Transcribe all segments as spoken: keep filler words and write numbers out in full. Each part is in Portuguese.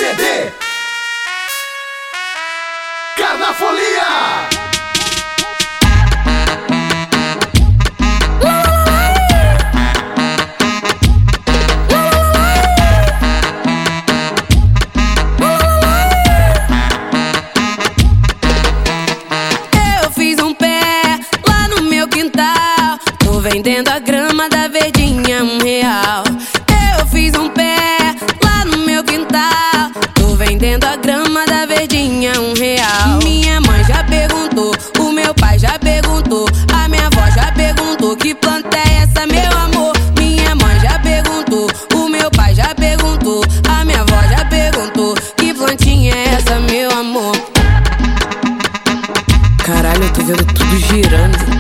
C D Carnafolia. Vendendo a grama da verdinha, um real. Eu fiz um pé lá no meu quintal. Tô vendendo a grama da verdinha, um real. Minha mãe já perguntou, o meu pai já perguntou, a minha avó já perguntou: que planta é essa, meu amor? Minha mãe já perguntou, o meu pai já perguntou, a minha avó já perguntou: que plantinha é essa, meu amor? Caralho, eu tô vendo tudo girando.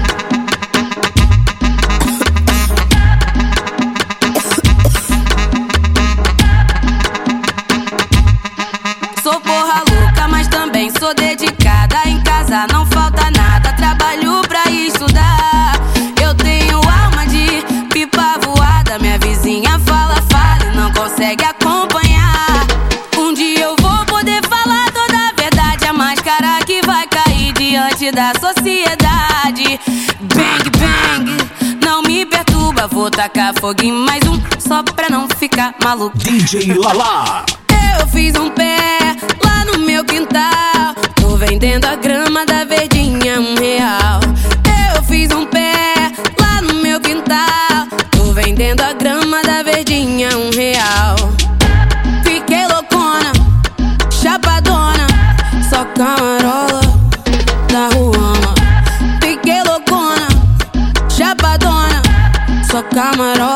Sou porra louca, mas também sou dedicada. Em casa não falta nada, trabalho pra estudar. Eu tenho alma de pipa voada. Minha vizinha fala, fala e não consegue acompanhar. Um dia eu vou poder falar toda a verdade. A máscara que vai cair diante da sociedade. Bang, bang, não me perturba. Vou tacar fogo em mais um, só pra não ficar maluco. D J Lala. Eu fiz um pé lá no meu quintal. Tô vendendo a grama da verdinha, um real. Eu fiz um pé lá no meu quintal. Tô vendendo a grama da verdinha, um real. Fiquei loucona, chapadona, só camarola da Ruama. Fiquei loucona, chapadona, só camarola